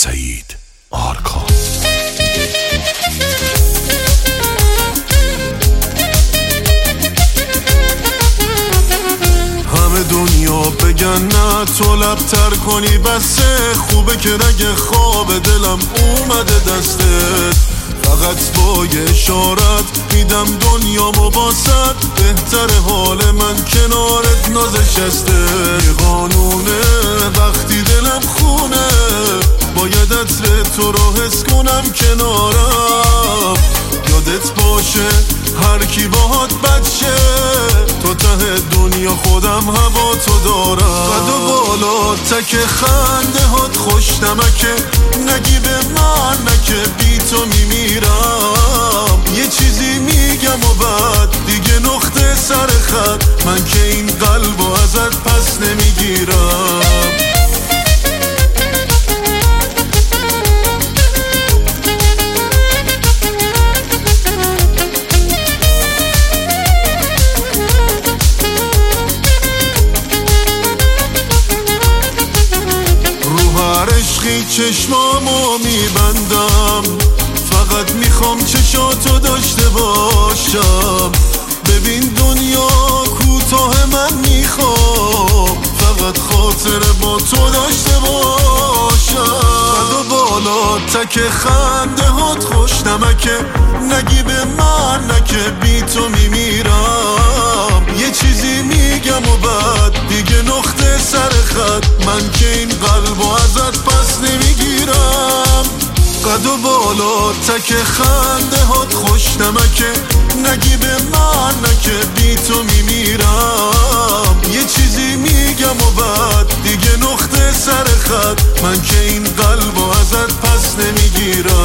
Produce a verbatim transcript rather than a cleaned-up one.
سعید آرکا. همه دنیا بگن نه تو لبتر کنی بسه، خوبه که رگ خواب دلم اومده دستت، فقط با یه اشارت میدم دنیا مباست، بهتر حال من کنارت نازشسته. یه قانونه وقتی دلم خونه، باید عطر تو رو حس کنم کنارم، یادت باشه هر کی باهات بچه، تو ته دنیا خودم هوا تو دارم. قد و بالا تک خنده هات خوش نمکه، نگی به من نکه بی تو میمیرم، یه چیزی میگم و بعد دیگه نقطه سر خط، من که این قلبو ازت پس نمیگیرم. چشمامو میبندم، فقط میخوام چشاتو داشته باشم، ببین دنیا کوتاه من میخوام، فقط خاطر با تو داشته باشم. قد و بالا تک خنده هات خوش نمکه، نگی به من نکه بی تو میمیرم، یه چیزی میگم و بعد دیگه نقطه سر خط، من که این قلبو ازت پس نمیگیرم. قد و بالا تک خنده هات خوش نمکه، نگی به من نکه بی تو میمیرم، یه چیزی میگم و بعد دیگه نقطه سر خط، من که این قلبو ازت پس نمیگیرم.